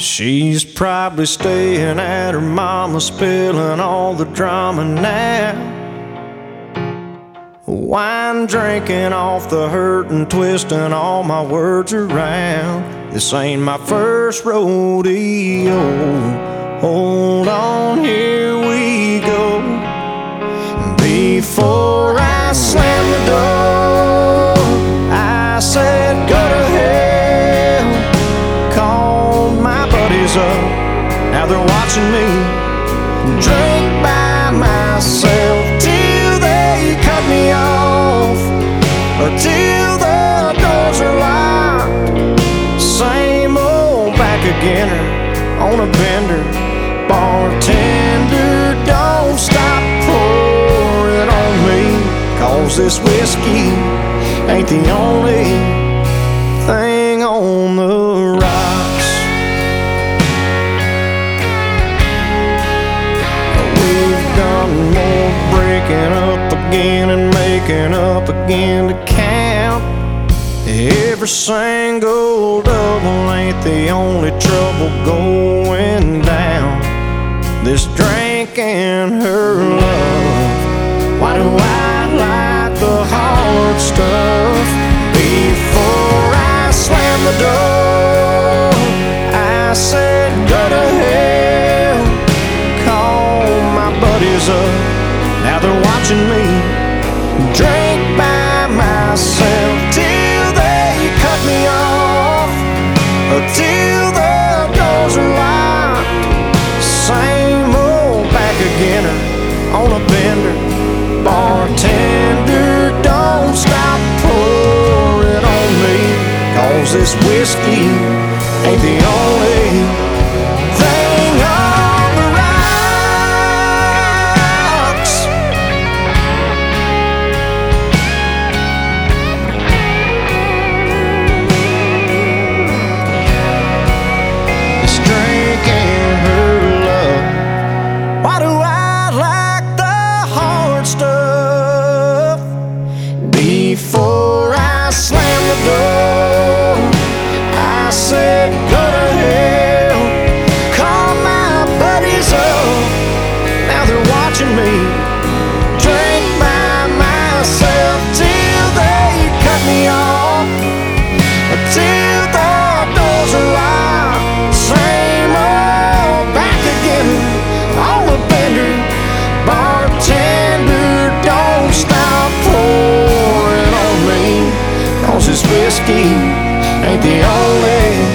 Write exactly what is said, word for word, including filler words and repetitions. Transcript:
She's probably staying at her mama's, spilling all the drama now. Wine drinking off the hurt and twisting all my words around. This ain't my first rodeo. Hold on, here we go. Before I slam the door, I said go to hell. Called my buddies up, now they're watching me drink by myself till they cut me off, or till the doors are locked. Same old back again on a bender. Bartender, don't stop pouring on me, 'cause this whiskey ain't the only thing on the rocks. We've done more breaking up again and making up again to count. Every single double ain't the only trouble going down. This drink and her love, why do I like the hard stuff? Before I slam the door, I said go to hell. Call my buddies up, now they're watching me drink by myself till they cut me off, or till the doors are locked. Same old back again on a bender. Bartender, don't stop pouring on me, 'cause this whiskey ain't the only thing on the rocks. This drink and her love, why do I like the hard stuff? Before I slam the door, I said go to hell. Call my buddies up, now they're watching me drink by myself till they cut me off, till the doors are locked. Same old back again on the bender. Bartender, don't stop pouring on me, 'cause this whiskey ain't the only